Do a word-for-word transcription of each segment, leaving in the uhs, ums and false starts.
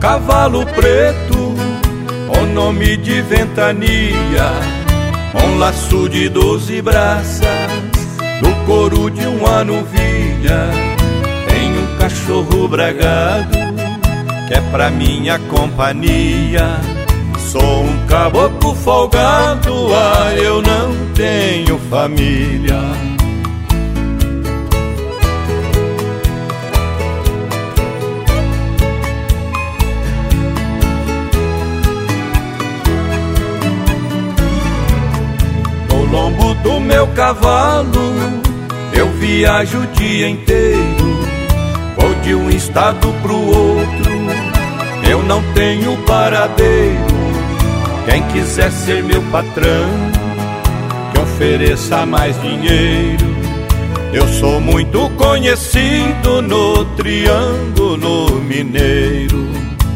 cavalo preto, o nome de Ventania, um laço de doze braças, do couro de uma novilha. Tem um cachorro bragado, que é pra minha companhia. Sou um caboclo folgado, ah, eu não tenho família. No lombo do meu cavalo eu viajo o dia inteiro, vou de um estado pro outro, eu não tenho paradeiro. Quem quiser ser meu patrão, que ofereça mais dinheiro. Eu sou muito conhecido no Triângulo Mineiro.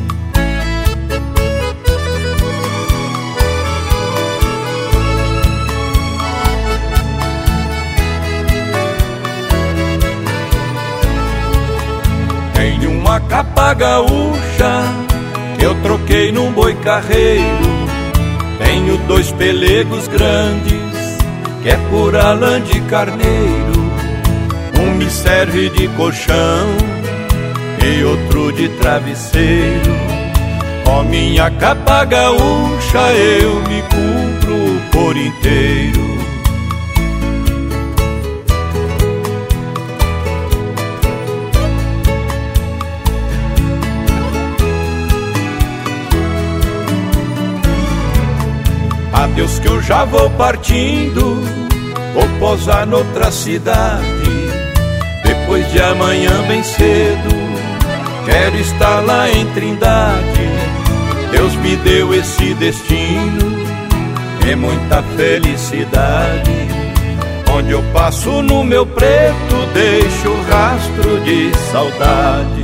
Tenho uma capa gaúcha que eu troquei num boi carreiro. Tenho dois pelegos grandes, que é pura lã de carneiro. Um me serve de colchão e outro de travesseiro. Ó minha capa gaúcha, eu me cubro por inteiro. Adeus que eu já vou partindo, vou posar noutra cidade. Depois de amanhã bem cedo, quero estar lá em Trindade. Deus me deu esse destino, é muita felicidade. Onde eu passo no meu preto, deixo rastro de saudade.